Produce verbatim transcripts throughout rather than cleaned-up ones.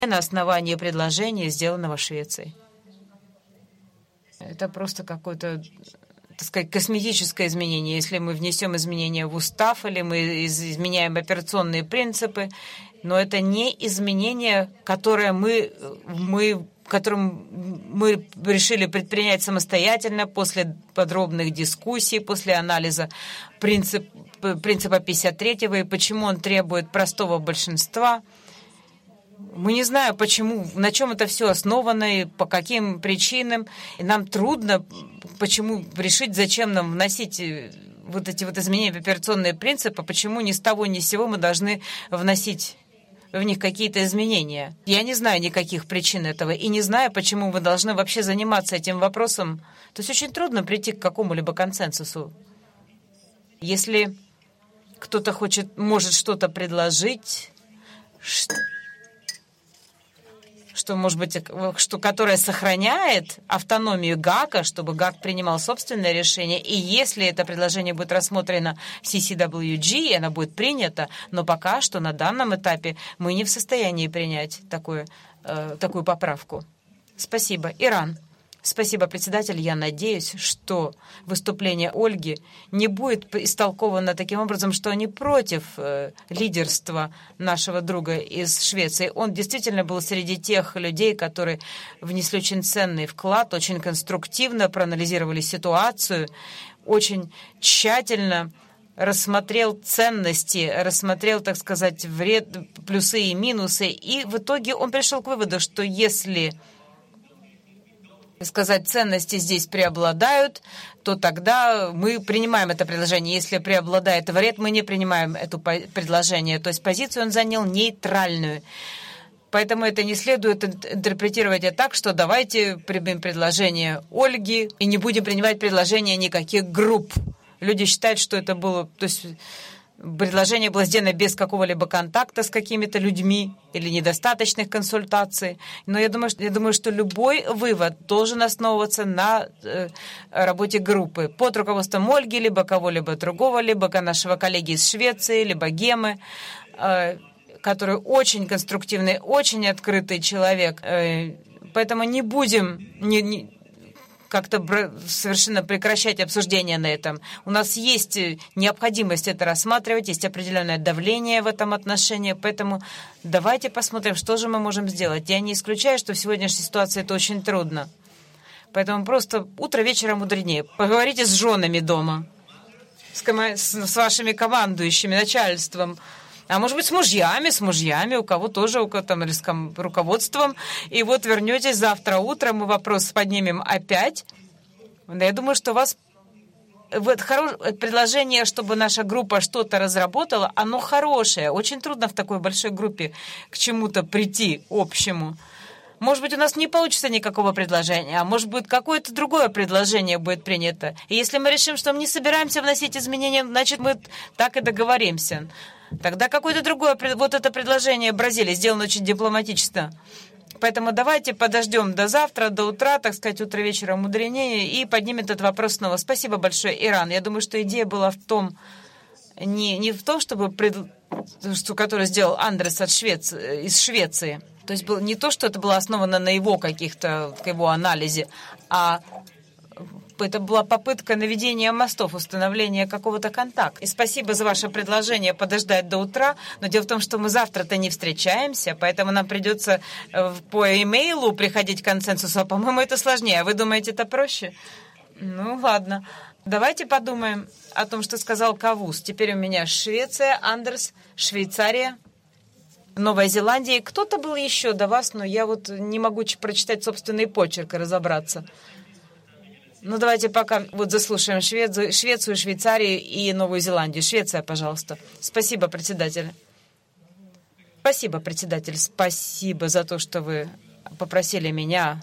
на основании предложения, сделанного Швецией. Это просто какое-то, так сказать, косметическое изменение. Если мы внесем изменения в устав или мы изменяем операционные принципы, но это не изменение, которое мы, мы, которым мы решили предпринять самостоятельно после подробных дискуссий, после анализа принцип, принципа пятьдесят третьего и почему он требует простого большинства. Мы не знаем, почему, на чем это все основано и по каким причинам. И нам трудно, почему решить, зачем нам вносить вот эти вот изменения в операционные принципы, почему ни с того ни с сего мы должны вносить в них какие-то изменения. Я не знаю никаких причин этого и не знаю, почему мы должны вообще заниматься этим вопросом. То есть очень трудно прийти к какому-либо консенсусу. Если кто-то хочет, может что-то предложить, что, может быть, что, которое сохраняет автономию ГАКа, чтобы ГАК принимал собственное решение, и если это предложение будет рассмотрено в си си дабл ю джи, оно будет принято, но пока что на данном этапе мы не в состоянии принять такую, э, такую поправку. Спасибо. Иран. Спасибо, председатель. Я надеюсь, что выступление Ольги не будет истолковано таким образом, что они против э, лидерства нашего друга из Швеции. Он действительно был среди тех людей, которые внесли очень ценный вклад, очень конструктивно проанализировали ситуацию, очень тщательно рассмотрел ценности, рассмотрел, так сказать, вред, плюсы и минусы. И в итоге он пришел к выводу, что если сказать, ценности здесь преобладают, то тогда мы принимаем это предложение. Если преобладает вред, мы не принимаем это предложение. То есть позицию он занял нейтральную. Поэтому это не следует интерпретировать это так, что давайте примем предложение Ольги и не будем принимать предложения никаких групп. Люди считают, что это было... То есть предложение было сделано без какого-либо контакта с какими-то людьми или недостаточных консультаций. Но я думаю, что, я думаю, что любой вывод должен основываться на э, работе группы под руководством Ольги, либо кого-либо другого, либо нашего коллеги из Швеции, либо Гемы, э, который очень конструктивный, очень открытый человек. Э, поэтому не будем... Не, не, как-то совершенно прекращать обсуждение на этом. У нас есть необходимость это рассматривать, есть определенное давление в этом отношении, поэтому давайте посмотрим, что же мы можем сделать. Я не исключаю, что в сегодняшней ситуации это очень трудно. Поэтому просто утро вечера мудренее. Поговорите с женами дома, с, кома- с вашими командующими, начальством. А может быть, с мужьями, с мужьями, у кого тоже, у кого там, или с руководством. И вот вернетесь завтра утром, мы вопрос поднимем опять. Я думаю, что у вас вот хорошее предложение, чтобы наша группа что-то разработала, оно хорошее. Очень трудно в такой большой группе к чему-то прийти общему. Может быть, у нас не получится никакого предложения, а может быть, какое-то другое предложение будет принято. И если мы решим, что мы не собираемся вносить изменения, значит, мы так и договоримся. Тогда какое-то другое, вот это предложение Бразилии сделано очень дипломатично. Поэтому давайте подождем до завтра, до утра, так сказать, утро вечера мудренее, и поднимет этот вопрос снова. Спасибо большое, Иран. Я думаю, что идея была в том, не, не в том, чтобы, пред, что, которую сделал Андрес от Швеции, из Швеции. То есть было не то, что это было основано на его каких-то, его анализе, а это была попытка наведения мостов, установления какого-то контакта. И спасибо за ваше предложение подождать до утра, но дело в том, что мы завтра-то не встречаемся, поэтому нам придется по имейлу приходить к консенсусу, а, по-моему, это сложнее. А вы думаете, это проще? Ну, ладно. Давайте подумаем о том, что сказал Кавус. Теперь у меня Швеция, Андерс, Швейцария, Новая Зеландия. Кто-то был еще до вас, но я вот не могу прочитать собственный почерк и разобраться. Ну, давайте пока вот заслушаем Швецию, Швецию, Швейцарию и Новую Зеландию. Швеция, пожалуйста. Спасибо, председатель. Спасибо, председатель. Спасибо за то, что вы попросили меня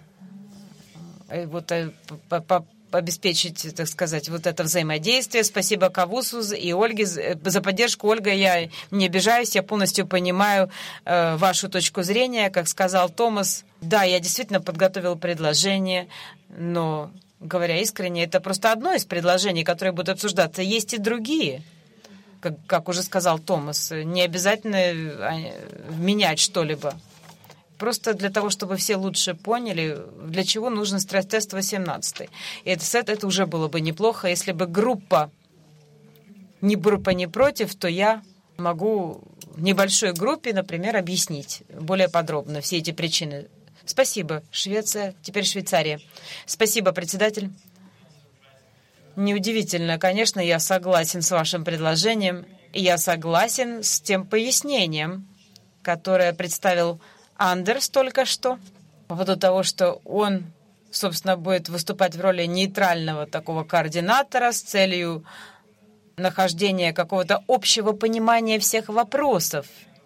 вот обеспечить, так сказать, вот это взаимодействие. Спасибо Кавусу и Ольге за поддержку. Ольга, я не обижаюсь, я полностью понимаю э, вашу точку зрения. Как сказал Томас, да, я действительно подготовил предложение, но... Говоря искренне, это просто одно из предложений, которые будут обсуждаться. Есть и другие, как, как уже сказал Томас. Не обязательно менять что-либо. Просто для того, чтобы все лучше поняли, для чего нужен стресс-тест восемнадцать. И это, это уже было бы неплохо. Если бы группа не группа не против, то я могу в небольшой группе, например, объяснить более подробно все эти причины. Спасибо, Швеция, теперь Швейцария. Спасибо, председатель. Неудивительно, конечно, я согласен с вашим предложением, и я согласен с тем пояснением, которое представил Андерс только что, по поводу того, что он, собственно, будет выступать в роли нейтрального такого координатора с целью нахождения какого-то общего понимания всех вопросов.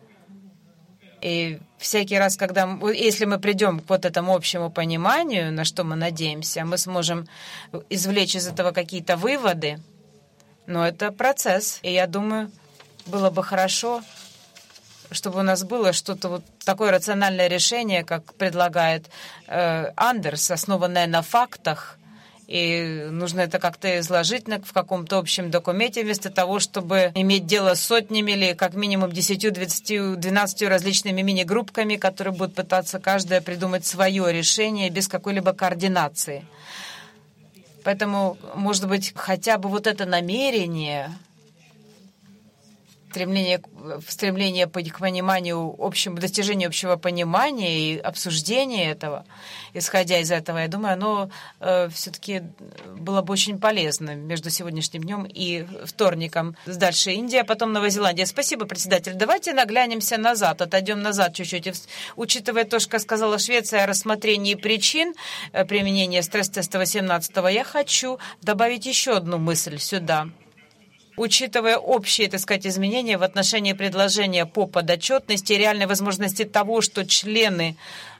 И всякий раз, когда, если мы придем к вот этому общему пониманию, на что мы надеемся, мы сможем извлечь из этого какие-то выводы. Но это процесс, и я думаю, было бы хорошо, чтобы у нас было что-то вот такое рациональное решение, как предлагает э, Андерс, основанное на фактах, и нужно это как-то изложить в каком-то общем документе, вместо того, чтобы иметь дело с сотнями или как минимум десятью, двадцатью, двенадцатью различными мини-группками, которые будут пытаться каждая придумать свое решение без какой-либо координации. Поэтому, может быть, хотя бы вот это намерение, стремление, стремление к пониманию, общему, достижению общего понимания и обсуждения этого, исходя из этого, я думаю, оно э, все-таки было бы очень полезно между сегодняшним днем и вторником. Дальше Индия, потом Новая Зеландия. Спасибо, председатель. Давайте наглянемся назад, отойдем назад чуть-чуть. Учитывая то, что сказала Швеция о рассмотрении причин применения стресс-теста восемнадцатого, я хочу добавить еще одну мысль сюда. Учитывая общие, так сказать, изменения в отношении предложения по подотчетности и реальной возможности того, что члены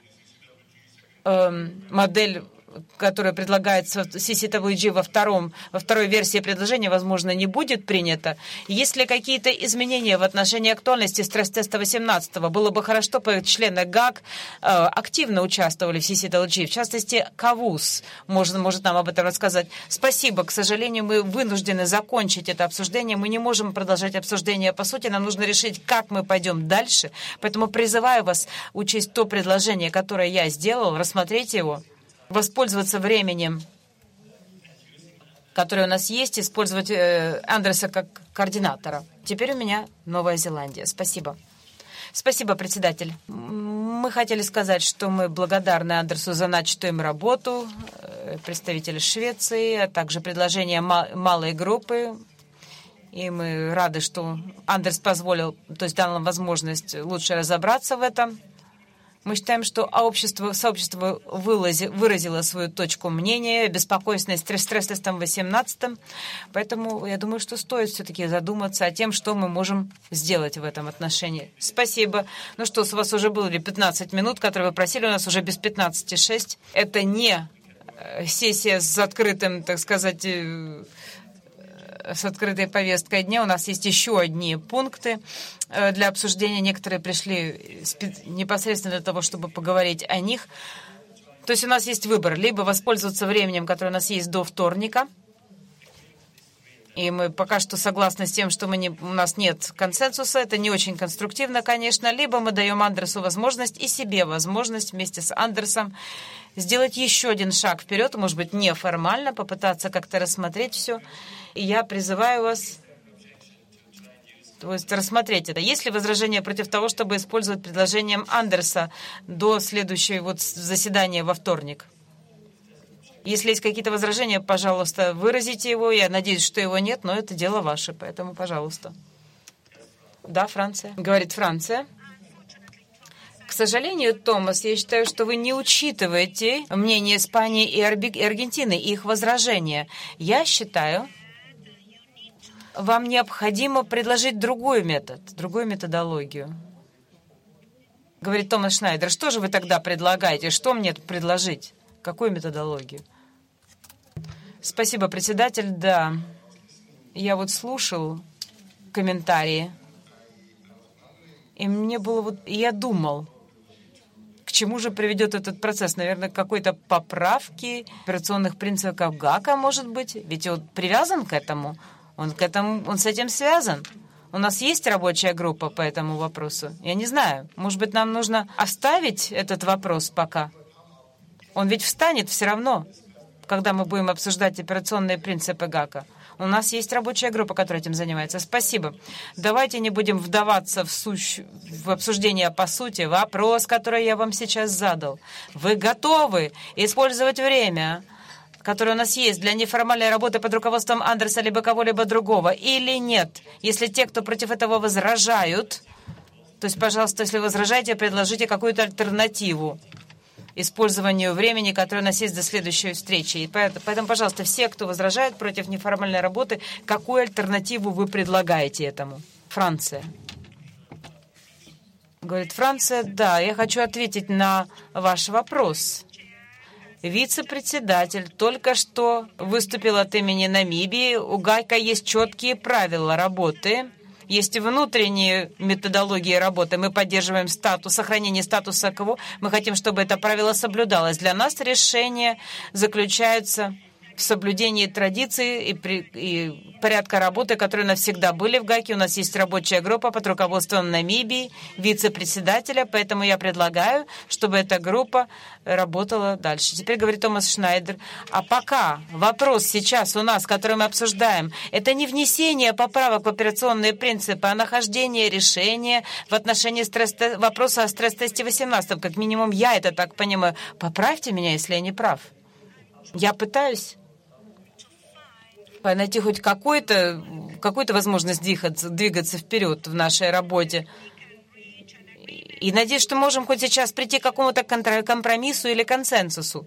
э, модель, которая предлагается в си си дабл ю джи во, втором, во второй версии предложения, возможно, не будет принята. Есть ли какие-то изменения в отношении актуальности стресс-теста восемнадцатого? Было бы хорошо, чтобы члены ГАК э, активно участвовали в си си дабл ю джи. В частности, Кавус может, может нам об этом рассказать. Спасибо. К сожалению, мы вынуждены закончить это обсуждение. Мы не можем продолжать обсуждение по сути. Нам нужно решить, как мы пойдем дальше. Поэтому призываю вас учесть то предложение, которое я сделал, рассмотреть его, воспользоваться временем, которое у нас есть, использовать э, Андерса как координатора. Теперь у меня Новая Зеландия. Спасибо. Спасибо, председатель. Мы хотели сказать, что мы благодарны Андерсу за начатую им работу, э, представитель Швеции, а также предложение ма- малой группы. И мы рады, что Андерс позволил, то есть дал нам возможность лучше разобраться в этом. Мы считаем, что общество, сообщество вырази, выразило свою точку мнения, беспокойство стресс-тестом восемнадцатым. Поэтому я думаю, что стоит все-таки задуматься о том, что мы можем сделать в этом отношении. Спасибо. Ну что, у вас уже было пятнадцать минут, которые вы просили, у нас уже без пятнадцати шесть. Это не сессия с открытым, так сказать, с открытой повесткой дня. У нас есть еще одни пункты для обсуждения. Некоторые пришли непосредственно для того, чтобы поговорить о них. То есть у нас есть выбор. Либо воспользоваться временем, которое у нас есть до вторника. И мы пока что согласны с тем, что мы не, у нас нет консенсуса. Это не очень конструктивно, конечно. Либо мы даем Андерсу возможность и себе возможность вместе с Андерсом сделать еще один шаг вперед, может быть, неформально, попытаться как-то рассмотреть все. И я призываю вас, то есть, рассмотреть это. Есть ли возражения против того, чтобы использовать предложением Андерса до следующего вот заседания во вторник? Если есть какие-то возражения, пожалуйста, выразите его. Я надеюсь, что его нет, но это дело ваше, поэтому, пожалуйста. Да, Франция. Говорит Франция. К сожалению, Томас, я считаю, что вы не учитываете мнение Испании и Аргентины и их возражения. Я считаю, вам необходимо предложить другой метод, другую методологию. Говорит Томас Шнайдер, что же вы тогда предлагаете? Что мне предложить? Какую методологию? Спасибо, председатель. Да, я вот слушал комментарии, и мне было вот... Я думал, к чему же приведет этот процесс? Наверное, к какой-то поправке операционных принципов ГАКа, может быть? Ведь он привязан к этому. Он, к этому, он с этим связан. У нас есть рабочая группа по этому вопросу? Я не знаю. Может быть, нам нужно оставить этот вопрос пока? Он ведь встанет все равно, когда мы будем обсуждать операционные принципы ГАКа. У нас есть рабочая группа, которая этим занимается. Спасибо. Давайте не будем вдаваться в, сущ... в обсуждение по сути. Вопрос, который я вам сейчас задал. Вы готовы использовать время, которое у нас есть для неформальной работы под руководством Андерса либо кого-либо другого, или нет? Если те, кто против этого возражают, то есть, пожалуйста, если вы возражаете, предложите какую-то альтернативу использованию времени, которое у нас есть до следующей встречи. И поэтому, поэтому, пожалуйста, все, кто возражает против неформальной работы, какую альтернативу вы предлагаете этому? Франция. Говорит, Франция, да, я хочу ответить на ваш вопрос. Вице-председатель только что выступил от имени Намибии. У ГАКа есть четкие правила работы. Есть внутренние методологии работы. Мы поддерживаем статус, сохранение статуса КВО. Мы хотим, чтобы это правило соблюдалось. Для нас решения заключаются в соблюдении традиций и, при, и порядка работы, которые навсегда были в ГАКе. У нас есть рабочая группа под руководством Намибии, вице-председателя, поэтому я предлагаю, чтобы эта группа работала дальше. Теперь говорит Томас Шнайдер. А пока вопрос сейчас у нас, который мы обсуждаем, это не внесение поправок в операционные принципы, а нахождение решения в отношении стресс вопроса о стресс-тесте восемнадцать. Как минимум я это так понимаю. Поправьте меня, если я не прав. Я пытаюсь найти хоть какую-то какую-то возможность двигаться, двигаться вперед в нашей работе. И надеюсь, что можем хоть сейчас прийти к какому-то компромиссу или консенсусу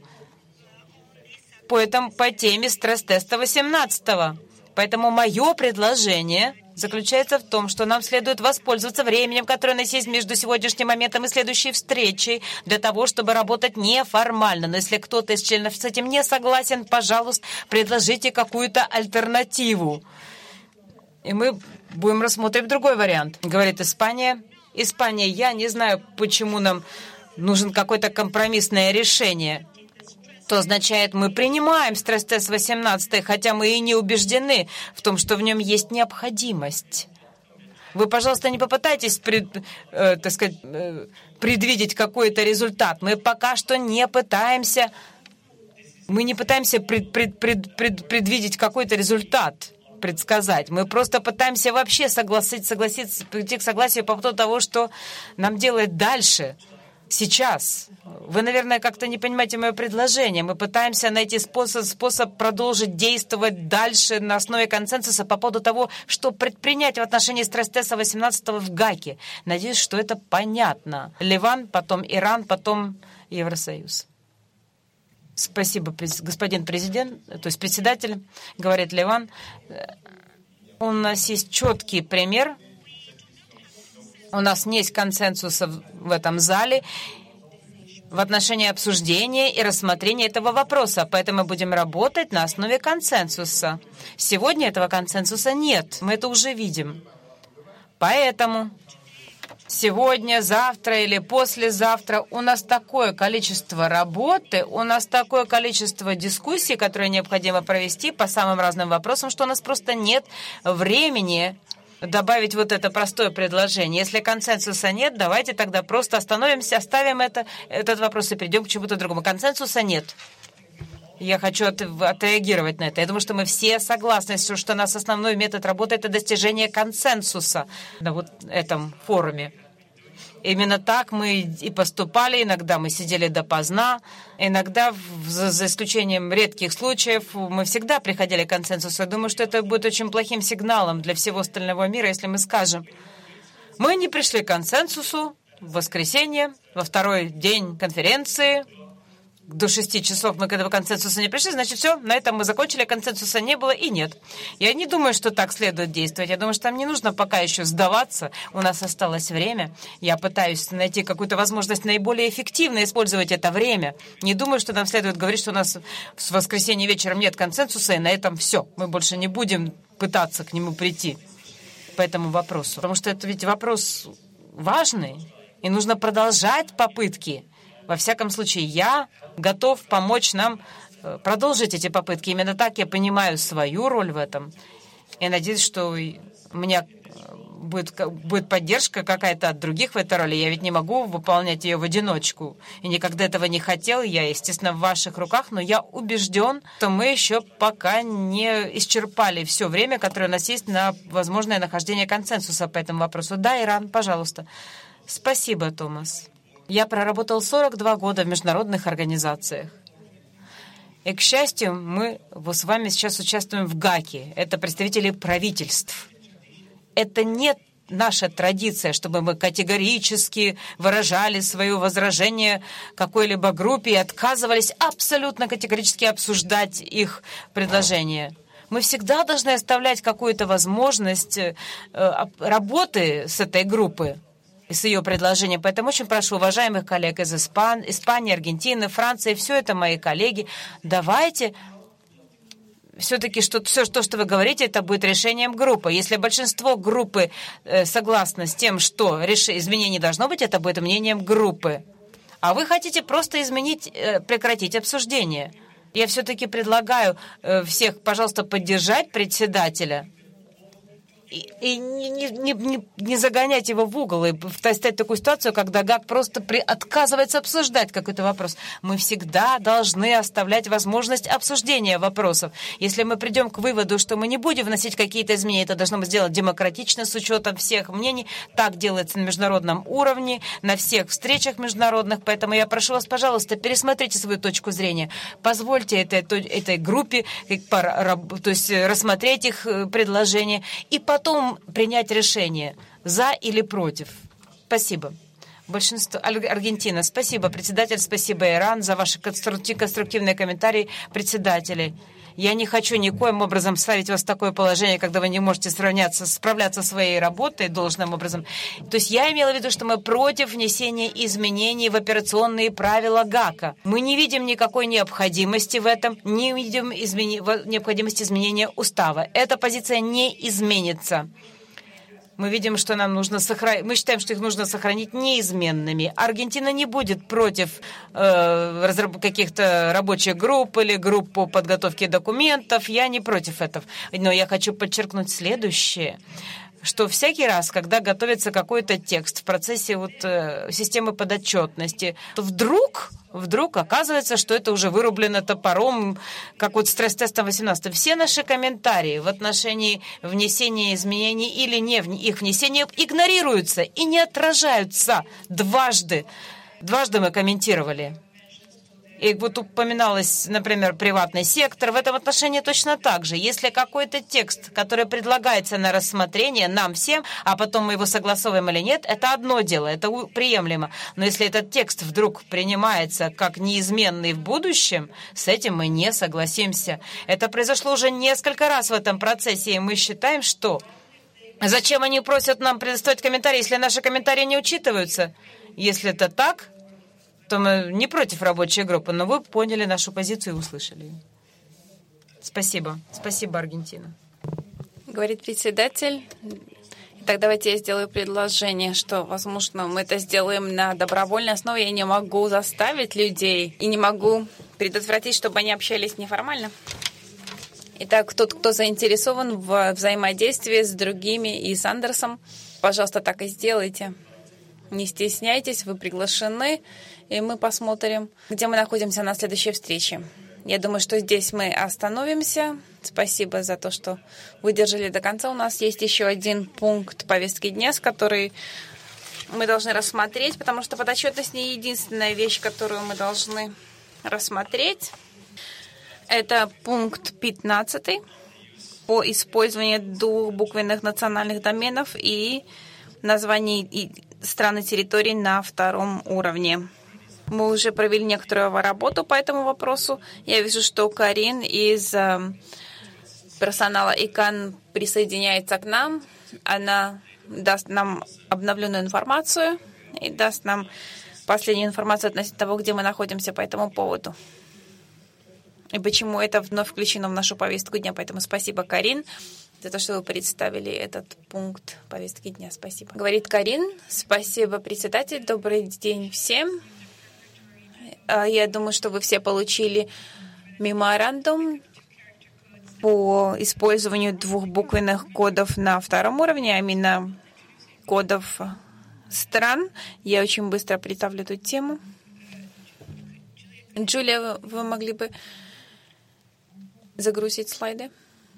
по, этому, по теме стресс-теста восемнадцатого. Поэтому мое предложение заключается в том, что нам следует воспользоваться временем, которое у нас есть между сегодняшним моментом и следующей встречей, для того, чтобы работать неформально. Но если кто-то из членов с этим не согласен, пожалуйста, предложите какую-то альтернативу. И мы будем рассмотреть другой вариант. Говорит Испания. Испания, я не знаю, почему нам нужен какое-то компромиссное решение. То означает, мы принимаем стресс-тест восемнадцать, хотя мы и не убеждены в том, что в нем есть необходимость. Вы, пожалуйста, не попытайтесь пред, э, так сказать, э, предвидеть какой-то результат. Мы пока что не пытаемся, мы не пытаемся пред, пред, пред, пред, предвидеть какой-то результат, предсказать. Мы просто пытаемся вообще согласиться, согласиться, прийти к согласию по поводу того, что нам делать дальше. Сейчас. Вы, наверное, как-то не понимаете мое предложение. Мы пытаемся найти способ, способ продолжить действовать дальше на основе консенсуса по поводу того, что предпринять в отношении стресс-теста восемнадцатого в ГАКе. Надеюсь, что это понятно. Ливан, потом Иран, потом Евросоюз. Спасибо, господин президент, то есть председатель, говорит Ливан. У нас есть четкий пример. У нас нет консенсуса в этом зале в отношении обсуждения и рассмотрения этого вопроса, поэтому мы будем работать на основе консенсуса. Сегодня этого консенсуса нет, мы это уже видим. Поэтому сегодня, завтра или послезавтра у нас такое количество работы, у нас такое количество дискуссий, которые необходимо провести по самым разным вопросам, что у нас просто нет времени добавить вот это простое предложение. Если консенсуса нет, давайте тогда просто остановимся, оставим это, этот вопрос и перейдем к чему-то другому. Консенсуса нет. Я хочу от, отреагировать на это. Я думаю, что мы все согласны, что, что у нас основной метод работы – это достижение консенсуса на вот этом форуме. Именно так мы и поступали. Иногда мы сидели допоздна. Иногда, за, за исключением редких случаев, мы всегда приходили к консенсусу. Я думаю, что это будет очень плохим сигналом для всего остального мира, если мы скажем: мы не пришли к консенсусу в воскресенье, во второй день конференции, до шести часов мы к этому консенсусу не пришли, значит, все, на этом мы закончили, консенсуса не было и нет. Я не думаю, что так следует действовать. Я думаю, что нам не нужно пока еще сдаваться. У нас осталось время. Я пытаюсь найти какую-то возможность наиболее эффективно использовать это время. Не думаю, что нам следует говорить, что у нас в воскресенье вечером нет консенсуса, и на этом все. Мы больше не будем пытаться к нему прийти по этому вопросу. Потому что это ведь вопрос важный, и нужно продолжать попытки. Во всяком случае, я готов помочь нам продолжить эти попытки. Именно так я понимаю свою роль в этом. Я надеюсь, что у меня будет, будет поддержка какая-то от других в этой роли. Я ведь не могу выполнять ее в одиночку. И никогда этого не хотел. Я, естественно, в ваших руках, но я убежден, что мы еще пока не исчерпали все время, которое у нас есть на возможное нахождение консенсуса по этому вопросу. Да, Иран, пожалуйста. Спасибо, Томас. Я проработал сорок два года в международных организациях. И, к счастью, мы с вами сейчас участвуем в ГАКе. Это представители правительств. Это не наша традиция, чтобы мы категорически выражали свое возражение какой-либо группе и отказывались абсолютно категорически обсуждать их предложения. Мы всегда должны оставлять какую-то возможность работы с этой группой, с ее предложением. Поэтому очень прошу уважаемых коллег из Испан... Испании, Аргентины, Франции, все это мои коллеги, давайте все-таки что все, то, что вы говорите, это будет решением группы. Если большинство группы э, согласно с тем, что реш... изменений должно быть, это будет мнением группы. А вы хотите просто изменить, э, прекратить обсуждение. Я все-таки предлагаю э, всех, пожалуйста, поддержать председателя и, и не, не, не, не загонять его в угол и встать в такую ситуацию, когда ГАК просто при... отказывается обсуждать какой-то вопрос. Мы всегда должны оставлять возможность обсуждения вопросов. Если мы придем к выводу, что мы не будем вносить какие-то изменения, это должно быть сделано демократично, с учетом всех мнений. Так делается на международном уровне, на всех встречах международных. Поэтому я прошу вас, пожалуйста, пересмотрите свою точку зрения. Позвольте этой, этой группе то есть, рассмотреть их предложения и потом принять решение, за или против. Спасибо. Большинство... Аргентина. Спасибо, председатель. Спасибо, Иран, за ваши конструктивные комментарии председателей. Я не хочу никоим образом ставить вас в такое положение, когда вы не можете сравняться, справляться со своей работой должным образом. То есть я имела в виду, что мы против внесения изменений в операционные правила ГАКа. Мы не видим никакой необходимости в этом, не видим измени... необходимости изменения устава. Эта позиция не изменится. Мы видим, что нам нужно сохранить, мы считаем, что их нужно сохранить неизменными. Аргентина не будет против э, разраб... каких-то рабочих групп или групп по подготовке документов. Я не против этого. Но я хочу подчеркнуть следующее, что всякий раз, когда готовится какой-то текст в процессе вот, э, системы подотчетности, то вдруг... Вдруг оказывается, что это уже вырублено топором, как вот стресс-тестом восемнадцатым. Все наши комментарии в отношении внесения изменений или не их внесения игнорируются и не отражаются дважды. Дважды мы комментировали. И вот упоминалось, например, приватный сектор. В этом отношении точно так же. Если какой-то текст, который предлагается на рассмотрение нам всем, а потом мы его согласовываем или нет, это одно дело, это приемлемо. Но если этот текст вдруг принимается как неизменный в будущем, с этим мы не согласимся. Это произошло уже несколько раз в этом процессе, и мы считаем, что... Зачем они просят нам предоставить комментарии, если наши комментарии не учитываются? Если это так... то мы не против рабочей группы, но вы поняли нашу позицию и услышали. Спасибо. Спасибо, Аргентина. Говорит председатель. Итак, давайте я сделаю предложение, что, возможно, мы это сделаем на добровольной основе. Я не могу заставить людей и не могу предотвратить, чтобы они общались неформально. Итак, тот, кто заинтересован в взаимодействии с другими и с Андерсом, пожалуйста, так и сделайте. Не стесняйтесь, вы приглашены, и мы посмотрим, где мы находимся на следующей встрече. Я думаю, что здесь мы остановимся. Спасибо за то, что выдержали до конца. У нас есть еще один пункт повестки дня, с которой мы должны рассмотреть, потому что подотчетность не единственная вещь, которую мы должны рассмотреть. Это пункт пятнадцатый по использованию двухбуквенных национальных доменов и названий стран и территорий на втором уровне. Мы уже провели некоторую работу по этому вопросу. Я вижу, что Карин из персонала ИКАН присоединяется к нам. Она даст нам обновленную информацию и даст нам последнюю информацию относительно того, где мы находимся по этому поводу. И почему это вновь включено в нашу повестку дня. Поэтому спасибо, Карин, за то, что вы представили этот пункт повестки дня. Спасибо. Говорит Карин. Спасибо, председатель. Добрый день всем. Я думаю, что вы все получили меморандум по использованию двухбуквенных кодов на втором уровне, а именно кодов стран. Я очень быстро представлю эту тему. Джулия, вы могли бы загрузить слайды?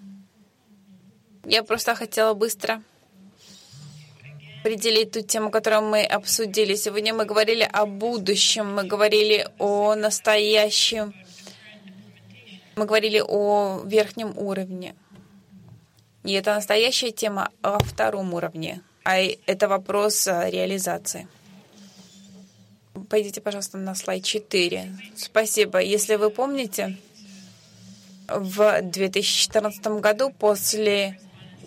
Я просто хотела быстро определить ту тему, которую мы обсудили. Сегодня мы говорили о будущем, мы говорили о настоящем, мы говорили о верхнем уровне. И это настоящая тема о втором уровне, а это вопрос реализации. Пойдите, пожалуйста, на слайд четыре. Спасибо. Если вы помните, в две тысячи четырнадцатом году после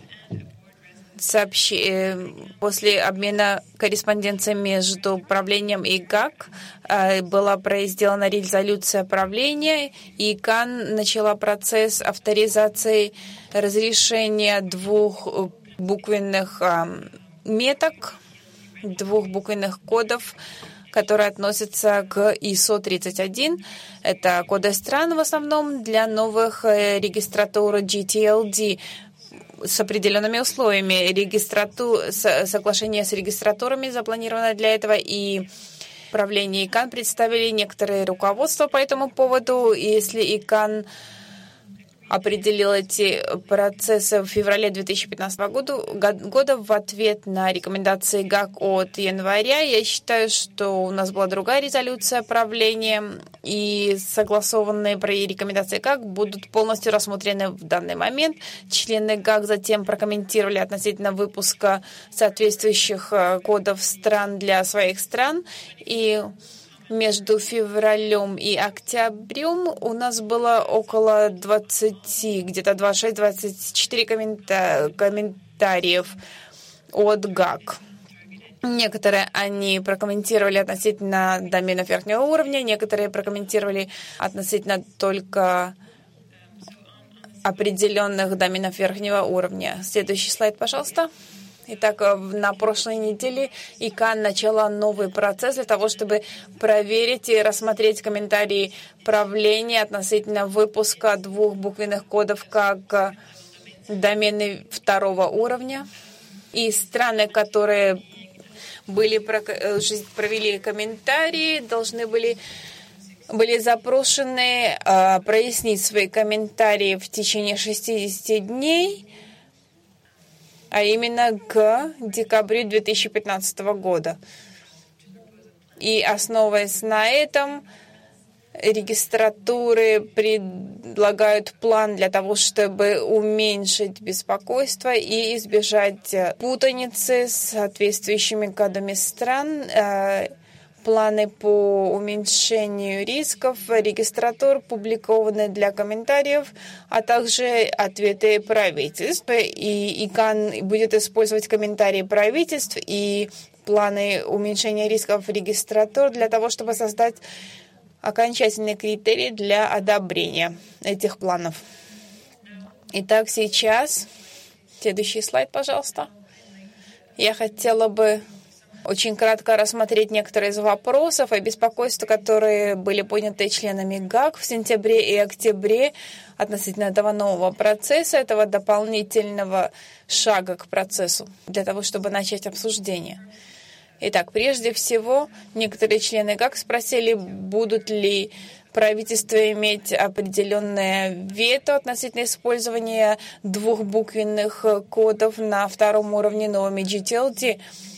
Сообщи... после обмена корреспонденцией между правлением и ГАК была сделана резолюция правления, и ИКАН начала процесс авторизации разрешения двух буквенных меток, двух буквенных кодов, которые относятся к ай эс о тридцать один. Это коды стран в основном для новых регистратур джи ти эл ди с определенными условиями. Регистрату... Соглашение с регистратурами запланировано для этого, и правление ИКАН представили некоторые руководства по этому поводу. И если ИКАН определил эти процессы в феврале две тысячи пятнадцатого года в ответ на рекомендации ГАК от января, я считаю, что у нас была другая резолюция правления, и согласованные рекомендации ГАК будут полностью рассмотрены в данный момент. Члены ГАК затем прокомментировали относительно выпуска соответствующих кодов стран для своих стран, и между февралем и октябрем у нас было около двадцати, где-то двадцать шесть - двадцать четыре коммента- комментариев от ГАК. Некоторые они прокомментировали относительно доменов верхнего уровня, некоторые прокомментировали относительно только определенных доменов верхнего уровня. Следующий слайд, пожалуйста. Итак, на прошлой неделе ИКАН начала новый процесс для того, чтобы проверить и рассмотреть комментарии правления относительно выпуска двух буквенных кодов как домены второго уровня. И страны, которые были, провели комментарии, должны были, были запрошены прояснить свои комментарии в течение шестидесяти дней, а именно к декабрю две тысячи пятнадцатого года. И основываясь на этом, регистратуры предлагают план для того, чтобы уменьшить беспокойство и избежать путаницы с соответствующими кодами стран. Планы по уменьшению рисков регистратур публикованы для комментариев, а также ответы правительств. И ИКАН будет использовать комментарии правительств и планы уменьшения рисков регистратур для того, чтобы создать окончательные критерии для одобрения этих планов. Итак, сейчас следующий слайд, пожалуйста. Я хотела бы очень кратко рассмотреть некоторые из вопросов и беспокойств, которые были подняты членами ГАК в сентябре и октябре относительно этого нового процесса, этого дополнительного шага к процессу, для того, чтобы начать обсуждение. Итак, прежде всего, некоторые члены ГАК спросили, будут ли правительства иметь определенное вето относительно использования двухбуквенных кодов на втором уровне новыми джи ти эл ди,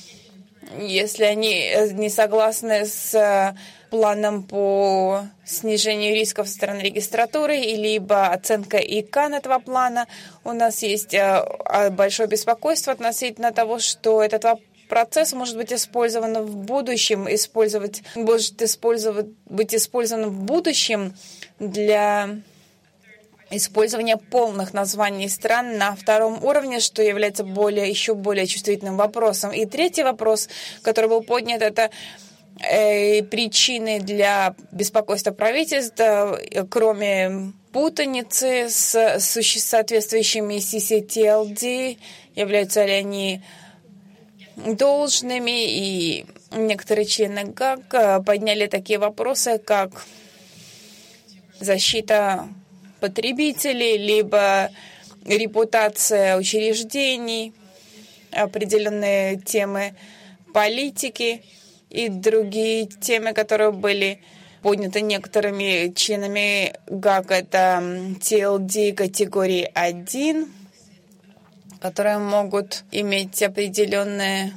если они не согласны с планом по снижению рисков со стороны регистратуры, либо оценка ИКАН этого плана. У нас есть большое беспокойство относительно того, что этот процесс может быть использован в будущем, использовать, может использовать, быть использован в будущем для использование полных названий стран на втором уровне, что является более, еще более чувствительным вопросом. И третий вопрос, который был поднят, это э, причины для беспокойства правительства, кроме путаницы с, с соответствующими си си ти эл ди, являются ли они должными, и некоторые члены ГАК подняли такие вопросы, как защита потребителей, либо репутация учреждений, определенные темы политики и другие темы, которые были подняты некоторыми членами ГАК. Это ти эл ди категории один, которые могут иметь определенные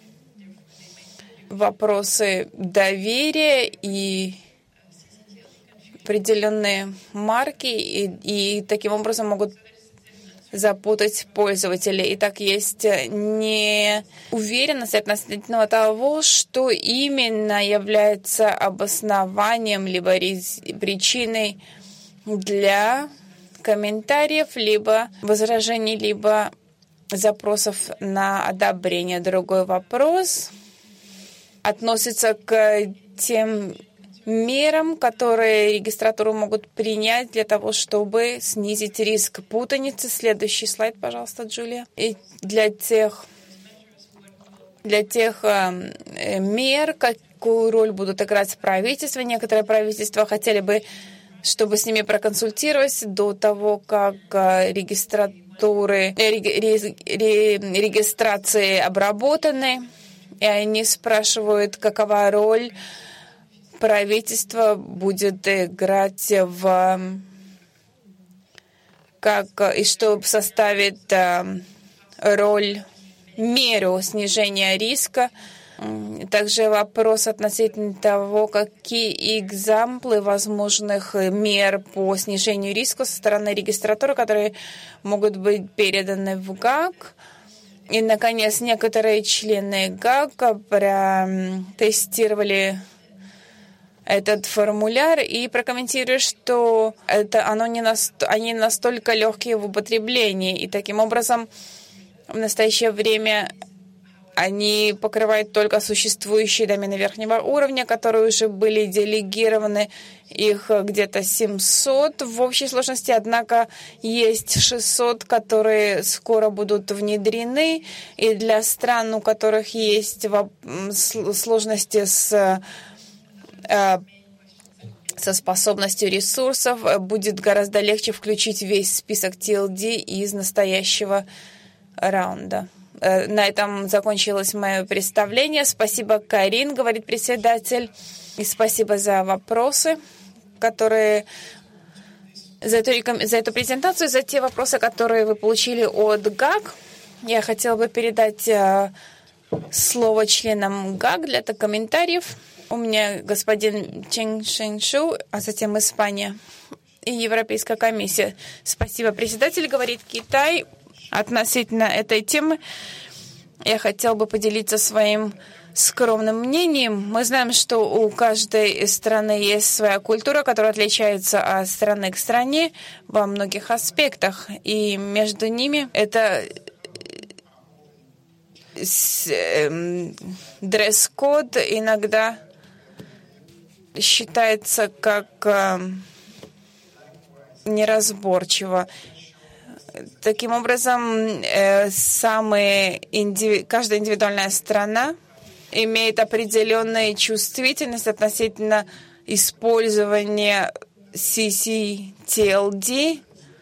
вопросы доверия и определенные марки, и, и таким образом могут запутать пользователей. Итак, есть неуверенность относительно того, что именно является обоснованием либо причиной для комментариев, либо возражений, либо запросов на одобрение. Другой вопрос относится к тем мерам, которые регистраторы могут принять для того, чтобы снизить риск путаницы. Следующий слайд, пожалуйста, Джулия. И для тех, для тех э, мер, какую роль будут играть правительства. Некоторые правительства хотели бы, чтобы с ними проконсультировать до того, как э, регистратуры, э, регистрации обработаны. И они спрашивают, какова роль правительство будет играть в как и что составит роль меру снижения риска. Также вопрос относительно того, какие экземплы возможных мер по снижению риска со стороны регистратора, которые могут быть переданы в ГАК. И, наконец, некоторые члены ГАК протестировали этот формуляр и прокомментирую, что это оно не наст... они настолько легкие в употреблении, и таким образом в настоящее время они покрывают только существующие домены верхнего уровня, которые уже были делегированы, их где-то семьсот в общей сложности, однако есть шестьсот, которые скоро будут внедрены, и для стран, у которых есть сложности с со способностью ресурсов, будет гораздо легче включить весь список ти эл ди из настоящего раунда. На этом закончилось мое представление. Спасибо, Карин, говорит председатель, и спасибо за вопросы, которые за эту, за эту презентацию, за те вопросы, которые вы получили от ГАК. Я хотела бы передать слово членам ГАК для комментариев. У меня господин Чен Шэньшу, а затем Испания и Европейская комиссия. Спасибо, председатель, говорит Китай. Относительно этой темы я хотел бы поделиться своим скромным мнением. Мы знаем, что у каждой страны есть своя культура, которая отличается от страны к стране во многих аспектах. И между ними это дресс-код иногда считается как э, неразборчиво. Таким образом, э, самые индиви... каждая индивидуальная страна имеет определенную чувствительность относительно использования си си ти эл ди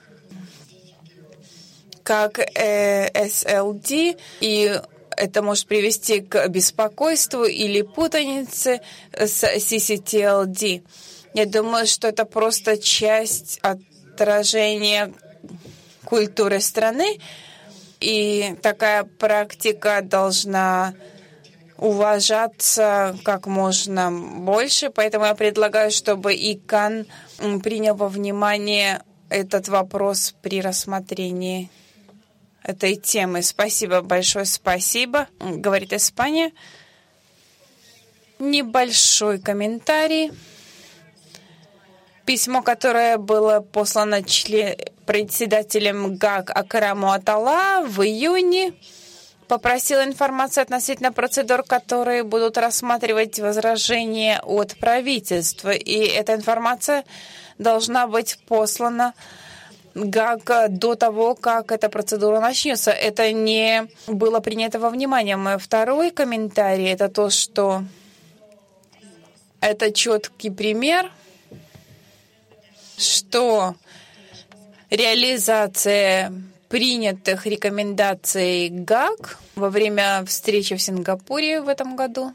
как э, эс эл ди, и это может привести к беспокойству или путанице с си си ти эл ди. Я думаю, что это просто часть отражения культуры страны, и такая практика должна уважаться как можно больше. Поэтому я предлагаю, чтобы ИКАН принял во внимание этот вопрос при рассмотрении этой темы. Спасибо большое, спасибо, говорит Испания. Небольшой комментарий. Письмо, которое было послано член... председателем ГАК Акраму Аталла в июне, попросил информацию относительно процедур, которые будут рассматривать возражения от правительства. И эта информация должна быть послана ГАК до того, как эта процедура начнется. Это не было принято во внимание. Мой второй комментарий — это то, что это четкий пример, что реализация принятых рекомендаций ГАК во время встречи в Сингапуре в этом году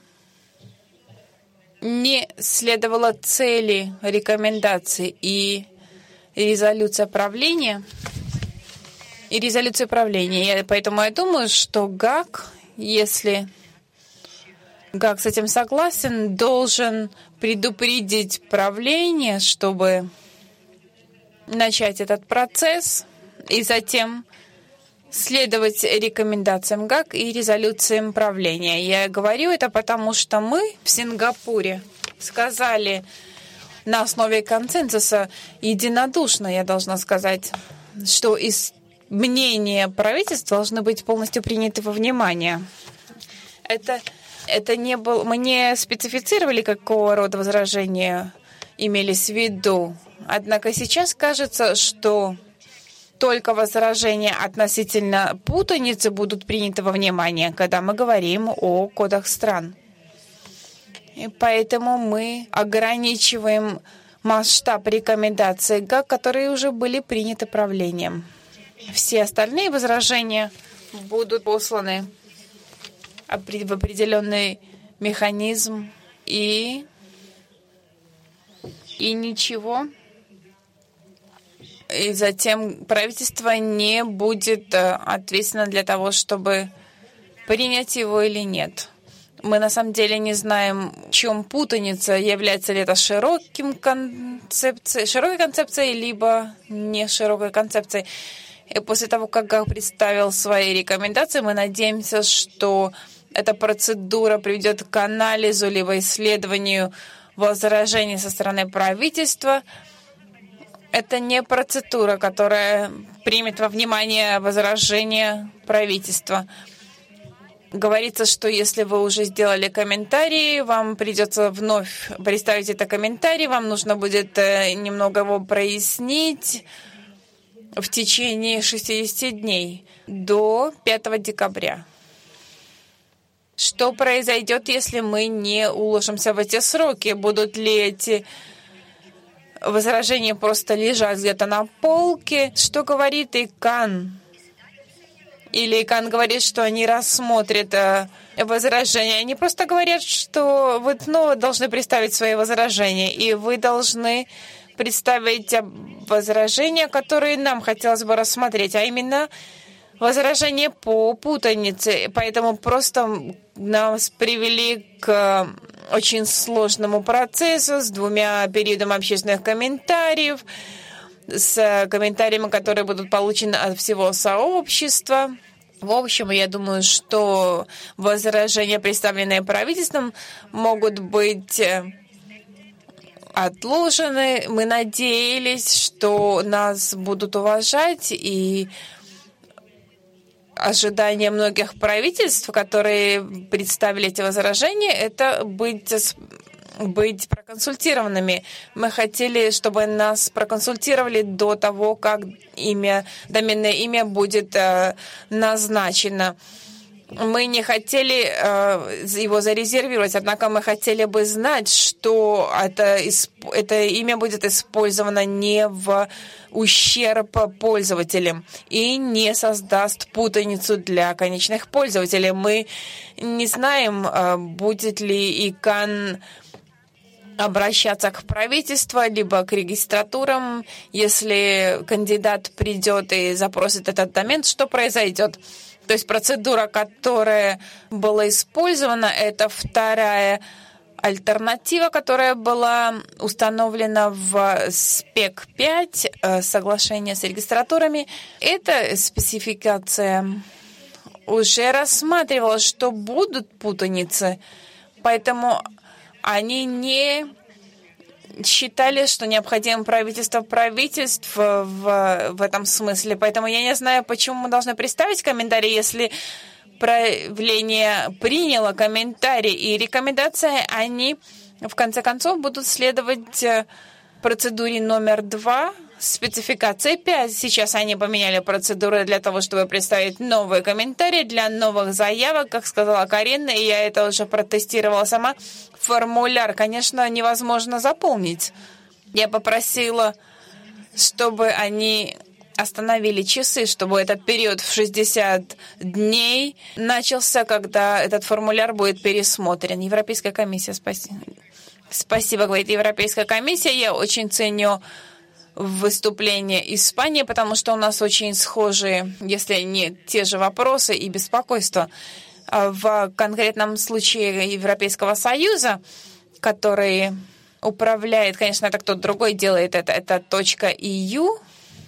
не следовало цели рекомендаций и резолюция правления, и резолюция правления. Поэтому я думаю, что ГАК, если ГАК с этим согласен, должен предупредить правление, чтобы начать этот процесс и затем следовать рекомендациям ГАК и резолюциям правления. Я говорю это потому, что мы в Сингапуре сказали на основе консенсуса, единодушно, я должна сказать, что из мнения правительства должны быть полностью приняты во внимание. Это, это не было, мы не специфицировали, какого рода возражения имелись в виду. Однако сейчас кажется, что только возражения относительно путаницы будут приняты во внимание, когда мы говорим о кодах стран. И поэтому мы ограничиваем масштаб рекомендаций ГАК, которые уже были приняты правлением. Все остальные возражения будут посланы в определенный механизм и, и ничего. И затем правительство не будет ответственно для того, чтобы принять его или нет. Мы на самом деле не знаем, в чем путаница, является ли это широким концепцией, широкой концепцией, либо не широкой концепцией. И после того, как ГАК представил свои рекомендации, мы надеемся, что эта процедура приведет к анализу либо исследованию возражений со стороны правительства. Это не процедура, которая примет во внимание возражения правительства. Говорится, что если вы уже сделали комментарий, вам придется вновь представить это комментарий, вам нужно будет немного его прояснить в течение шестидесяти дней до пятого декабря. Что произойдет, если мы не уложимся в эти сроки? Будут ли эти возражения просто лежать где-то на полке? Что говорит ИКАН? Или ИКАН говорит, что они рассмотрят возражения. Они просто говорят, что вы снова должны представить свои возражения, и вы должны представить возражения, которые нам хотелось бы рассмотреть, а именно возражения по путанице. Поэтому просто нас привели к очень сложному процессу с двумя периодами общественных комментариев, с комментариями, которые будут получены от всего сообщества. В общем, я думаю, что возражения, представленные правительством, могут быть отложены. Мы надеялись, что нас будут уважать, и ожидание многих правительств, которые представили эти возражения, это быть, быть проконсультированными. Мы хотели, чтобы нас проконсультировали до того, как имя, доменное имя будет э, назначено. Мы не хотели э, его зарезервировать, однако мы хотели бы знать, что это, это имя будет использовано не в ущерб пользователям и не создаст путаницу для конечных пользователей. Мы не знаем, э, будет ли ИКАН обращаться к правительству, либо к регистратурам. Если кандидат придет и запросит этот домен, что произойдет? То есть процедура, которая была использована, это вторая альтернатива, которая была установлена в спек пять, соглашение с регистратурами. Эта спецификация уже рассматривала, что будут путаницы, поэтому они не считали, что необходимо правительство правительств в, в этом смысле. Поэтому я не знаю, почему мы должны представить комментарий, если правление приняло комментарий и рекомендации, они в конце концов будут следовать процедуре номер два, спецификации пять. Сейчас они поменяли процедуры для того, чтобы представить новые комментарии для новых заявок, как сказала Карина, и я это уже протестировала сама. Формуляр, конечно, невозможно заполнить. Я попросила, чтобы они остановили часы, чтобы этот период в шестьдесят дней начался, когда этот формуляр будет пересмотрен. Европейская комиссия, спасибо. Спасибо, говорит Европейская комиссия. Я очень ценю выступление Испании, потому что у нас очень схожие, если не те же вопросы и беспокойства. В конкретном случае Европейского Союза, который управляет, конечно, это кто-то другой делает, это, это .eu.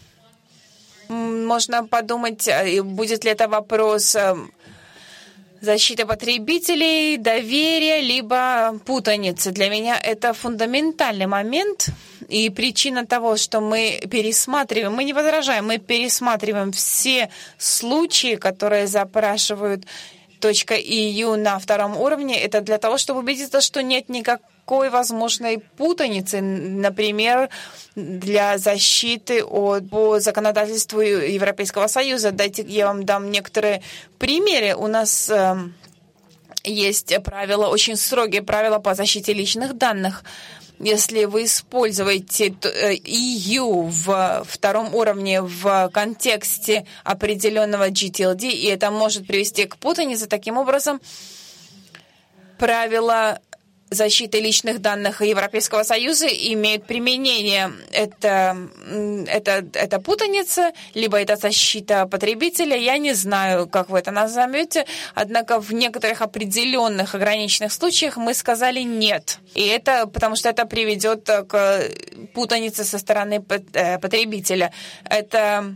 Можно подумать, будет ли это вопрос защиты потребителей, доверия, либо путаницы. Для меня это фундаментальный момент и причина того, что мы пересматриваем, мы не возражаем, мы пересматриваем все случаи, которые запрашивают .eu на втором уровне. Это для того, чтобы убедиться, что нет никакой возможной путаницы, например, для защиты от, по законодательству Европейского Союза. Дайте, я вам дам некоторые примеры. У нас э, есть правила, очень строгие правила по защите личных данных. Если вы используете и ю в втором уровне в контексте определенного джи ти эл ди, и это может привести к путанице, таким образом правила защиты личных данных Европейского Союза имеют применение. Это, это, это путаница, либо это защита потребителя. Я не знаю, как вы это назовете, однако в некоторых определенных ограниченных случаях мы сказали нет. И это потому, что это приведет к путанице со стороны потребителя. Это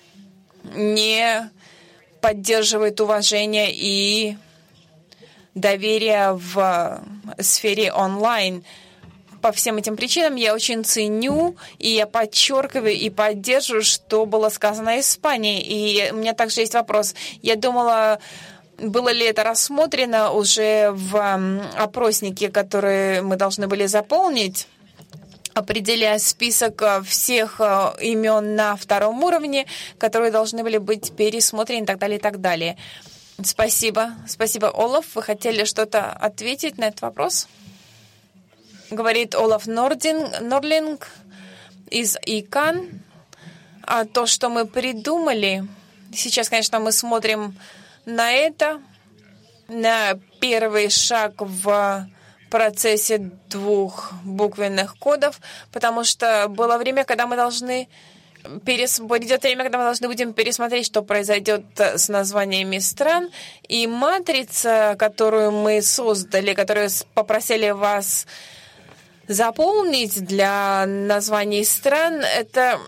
не поддерживает уважение и доверие в сфере онлайн. По всем этим причинам я очень ценю, и я подчеркиваю и поддерживаю, что было сказано Испанией. И у меня также есть вопрос. Я думала, было ли это рассмотрено уже в опроснике, который мы должны были заполнить, определяя список всех имен на втором уровне, которые должны были быть пересмотрены и так далее, и так далее. Спасибо. Спасибо, Олаф. Вы хотели что-то ответить на этот вопрос? Говорит Олаф Нординг, Норлинг из ИКАН. А то, что мы придумали, сейчас, конечно, мы смотрим на это, на первый шаг в процессе двух буквенных кодов, потому что было время, когда мы должны Перес... Придет время, когда мы должны будем пересмотреть, что произойдет с названиями стран. И матрица, которую мы создали, которую попросили вас заполнить для названий стран, это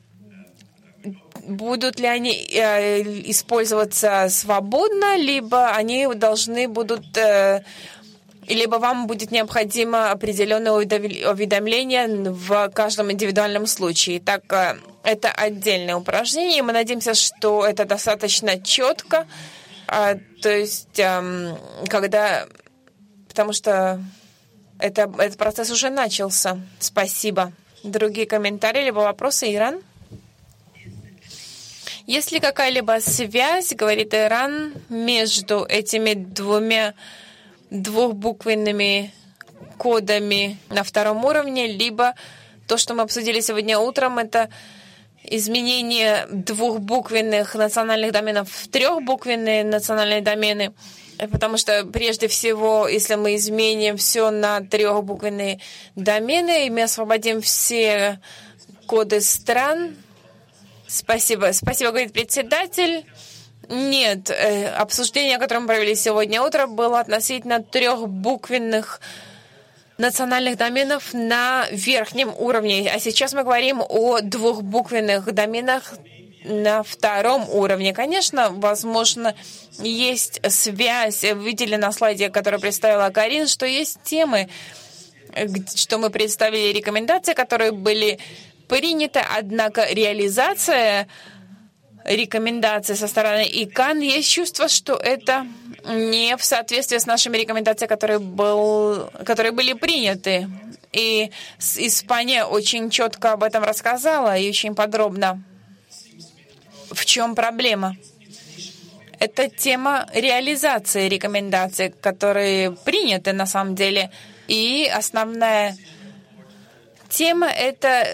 будут ли они использоваться свободно, либо они должны будут... либо вам будет необходимо определенное уведомление в каждом индивидуальном случае. Так, это отдельное упражнение. Мы надеемся, что это достаточно четко. То есть, когда... Потому что это, этот процесс уже начался. Спасибо. Другие комментарии, либо вопросы, Иран? Есть ли какая-либо связь, говорит Иран, между этими двумя двухбуквенными кодами на втором уровне, либо то, что мы обсудили сегодня утром, это изменение двухбуквенных национальных доменов в трехбуквенные национальные домены, потому что прежде всего, если мы изменим все на трехбуквенные домены, и мы освободим все коды стран. Спасибо. Спасибо, говорит председатель. Нет, обсуждение, которое мы провели сегодня утром, было относительно трехбуквенных национальных доменов на верхнем уровне. А сейчас мы говорим о двухбуквенных доменах на втором уровне. Конечно, возможно, есть связь. Вы видели на слайде, который представила Карин, что есть темы, что мы представили рекомендации, которые были приняты, однако реализация рекомендаций со стороны ИКАН, есть чувство, что это не в соответствии с нашими рекомендациями, которые, был, которые были приняты. И Испания очень четко об этом рассказала и очень подробно. В чем проблема? Это тема реализации рекомендаций, которые приняты на самом деле. И основная тема — это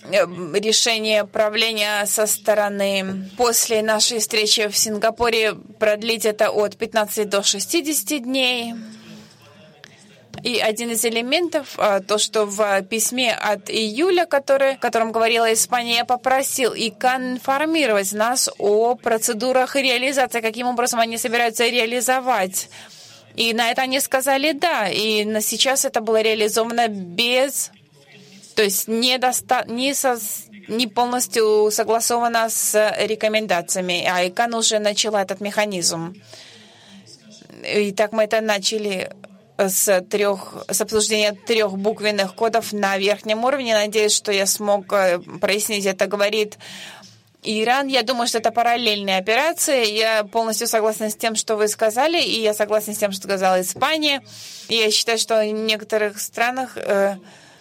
решение правления со стороны после нашей встречи в Сингапуре продлить это от пятнадцати до шестидесяти дней. И один из элементов, то, что в письме от июля, который, о котором говорила Испания, я попросил ИКАН информировать нас о процедурах реализации, каким образом они собираются реализовать. И на это они сказали «да». И на сейчас это было реализовано без... То есть не, доста... не, со... не полностью согласовано с рекомендациями, а ИКАН уже начала этот механизм. И так мы это начали с, трех... с обсуждения трех буквенных кодов на верхнем уровне. Надеюсь, что я смог прояснить. Это говорит Иран. Я думаю, что это параллельные операции. Я полностью согласна с тем, что вы сказали, и я согласна с тем, что сказала Испания. И я считаю, что в некоторых странах... Э...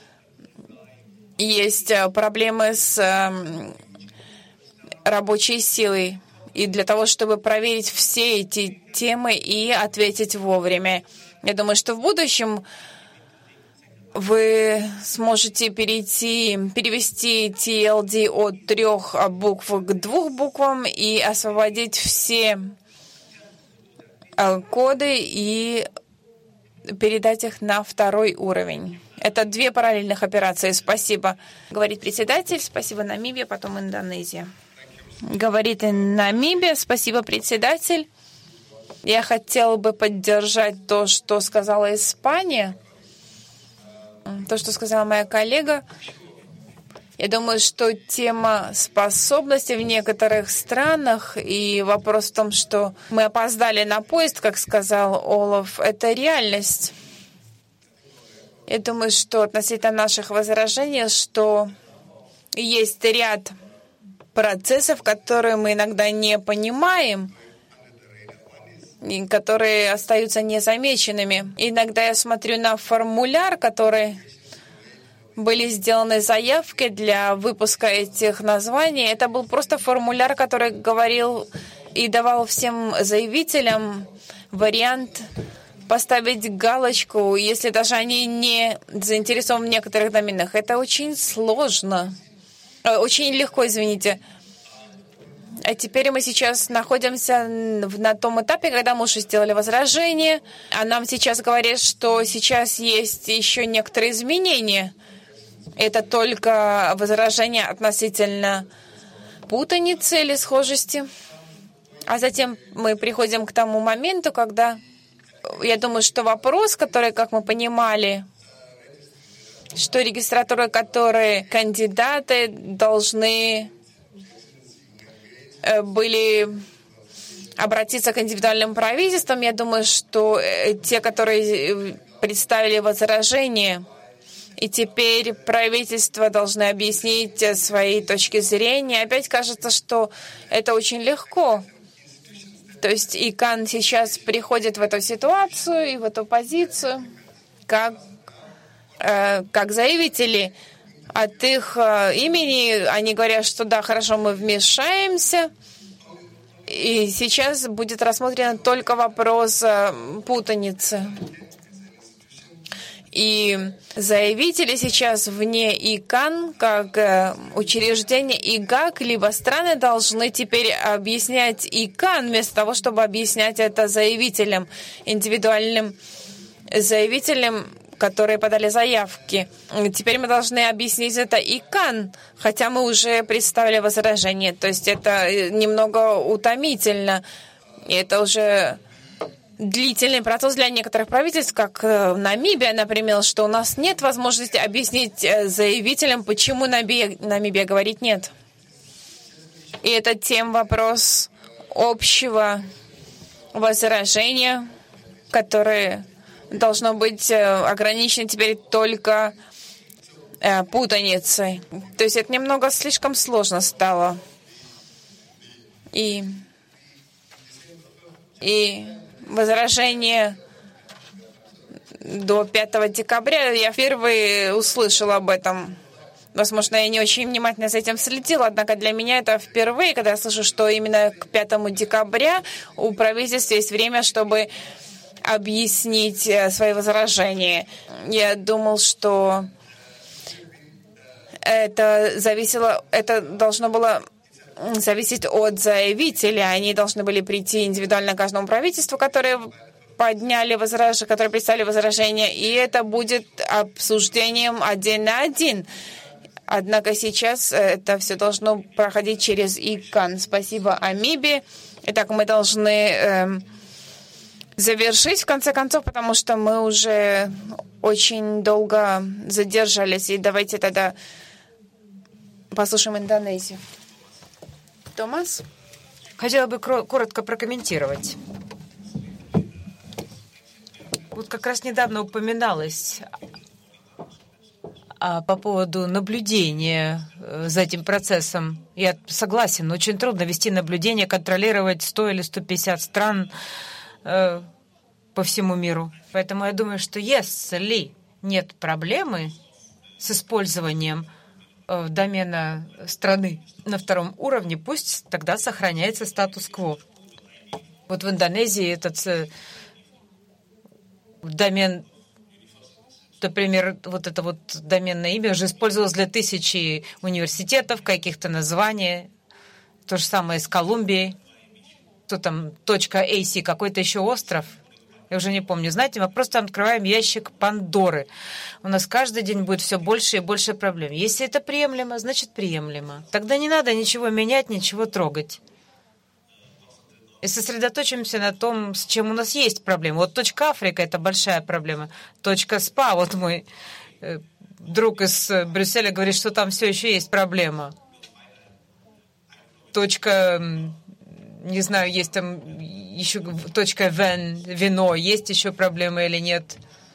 Есть проблемы с рабочей силой. И для того, чтобы проверить все эти темы и ответить вовремя. Я думаю, что в будущем вы сможете перейти, перевести ти эл ди от трех букв к двум буквам и освободить все коды и передать их на второй уровень. Это две параллельных операции. Спасибо. Говорит председатель. Спасибо, Намибия, потом Индонезия. Говорит Намибия. Спасибо, председатель. Я хотела бы поддержать то, что сказала Испания. То, что сказала моя коллега. Я думаю, что тема способности в некоторых странах и вопрос в том, что мы опоздали на поезд, как сказал Олаф, это реальность. Я думаю, что относительно наших возражений, что есть ряд процессов, которые мы иногда не понимаем, и которые остаются незамеченными. Иногда я смотрю на формуляр, который были сделаны заявки для выпуска этих названий. Это был просто формуляр, который говорил и давал всем заявителям вариант поставить галочку, если даже они не заинтересованы в некоторых доменах. Это очень сложно. Очень легко, извините. А теперь мы сейчас находимся на том этапе, когда мы уже сделали возражение, а нам сейчас говорят, что сейчас есть еще некоторые изменения. Это только возражение относительно путаницы или схожести. А затем мы приходим к тому моменту, когда... Я думаю, что вопрос, который, как мы понимали, что регистратуры, которые кандидаты должны были обратиться к индивидуальным правительствам, я думаю, что те, которые представили возражение, и теперь правительства должны объяснить свои точки зрения. Опять кажется, что это очень легко. То есть ИКАН сейчас приходит в эту ситуацию и в эту позицию, как, э, как заявители от их э, имени. Они говорят, что да, хорошо, мы вмешаемся. И сейчас будет рассмотрен только вопрос э, путаницы. И заявители сейчас вне ИКАН, как э, учреждение ИГАК, либо страны должны теперь объяснять ИКАН, вместо того, чтобы объяснять это заявителям, индивидуальным заявителям, которые подали заявки. Теперь мы должны объяснить это ИКАН, хотя мы уже представили возражение. То есть это немного утомительно. И это уже... длительный процесс для некоторых правительств, как Намибия, например, что у нас нет возможности объяснить заявителям, почему Намибия, Намибия говорит нет. И это тем вопрос общего возражения, которое должно быть ограничено теперь только путаницей. То есть это немного слишком сложно стало. И... и возражение до пятого декабря. Я впервые услышала об этом. Возможно, я не очень внимательно за этим следила, однако для меня это впервые, когда я слышу, что именно к пятому декабря у правительства есть время, чтобы объяснить свои возражения. Я думал, что это зависело, это должно было зависеть от заявителя. Они должны были прийти индивидуально к каждому правительству, которое подняли возражения, которые представили возражения, и это будет обсуждением один на один. Однако сейчас это все должно проходить через ИКАН. Спасибо Амибе. Итак, мы должны э, завершить в конце концов, потому что мы уже очень долго задержались. И давайте тогда послушаем Индонезию. Томас? Хотела бы коротко прокомментировать. Вот как раз недавно упоминалось а, по поводу наблюдения за этим процессом. Я согласен, очень трудно вести наблюдение, контролировать сто или сто пятьдесят стран э, по всему миру. Поэтому я думаю, что если нет проблемы с использованием э, домена страны на втором уровне, пусть тогда сохраняется статус-кво. Вот в Индонезии этот э, домен, например, вот это вот доменное имя уже использовалось для тысячи университетов, каких-то названий. То же самое с Колумбией. Что там, .ac, какой-то еще остров. Я уже не помню. Знаете, мы просто открываем ящик Пандоры. У нас каждый день будет все больше и больше проблем. Если это приемлемо, значит приемлемо. Тогда не надо ничего менять, ничего трогать. И сосредоточимся на том, с чем у нас есть проблема. Вот точка Африка — это большая проблема. Точка СПА, вот мой э, друг из Брюсселя говорит, что там все еще есть проблема. Точка, не знаю, есть там еще точка Вен, вино, есть еще проблемы или нет.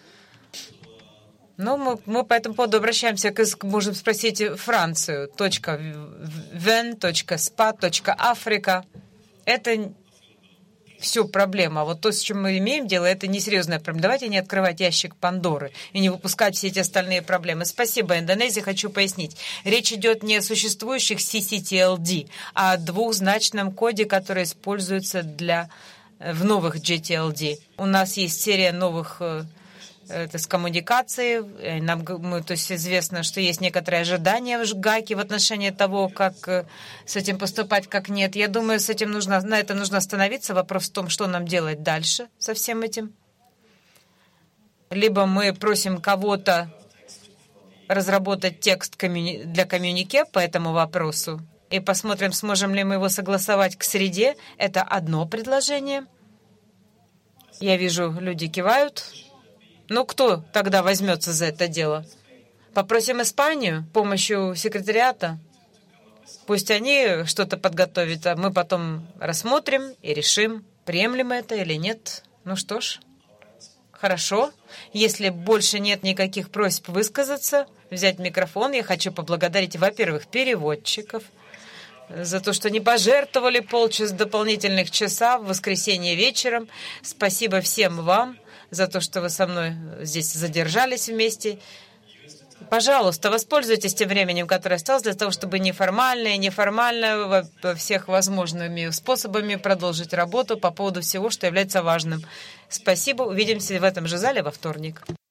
Ну, мы, мы по этому поводу обращаемся, к, можем спросить Францию. Точка Вен, точка СПА, точка Африка. Это все проблема. Вот то, с чем мы имеем дело, это несерьезная проблема. Давайте не открывать ящик Пандоры и не выпускать все эти остальные проблемы. Спасибо, Индонезия. Хочу пояснить. Речь идет не о существующих си си ти эл ди, а о двухзначном коде, который используется для, в новых джи ти эл ди. У нас есть серия новых это с коммуникацией. Нам, мы, то есть известно, что есть некоторые ожидания в ГАКе в отношении того, как с этим поступать, как нет. Я думаю, с этим нужно, на это нужно остановиться. Вопрос в том, что нам делать дальше со всем этим. Либо мы просим кого-то разработать текст коммуни... для коммюнике по этому вопросу и посмотрим, сможем ли мы его согласовать к среде. Это одно предложение. Я вижу, люди кивают. Ну, кто тогда возьмется за это дело? Попросим Испанию помощью секретариата. Пусть они что-то подготовят, а мы потом рассмотрим и решим, приемлемо это или нет. Ну что ж, хорошо. Если больше нет никаких просьб высказаться, взять микрофон, я хочу поблагодарить, во-первых, переводчиков за то, что не пожертвовали полчаса дополнительных часа в воскресенье вечером. Спасибо всем вам за то, что вы со мной здесь задержались вместе. Пожалуйста, воспользуйтесь тем временем, которое осталось, для того, чтобы неформально и неформально во всех возможными способами продолжить работу по поводу всего, что является важным. Спасибо. Увидимся в этом же зале во вторник.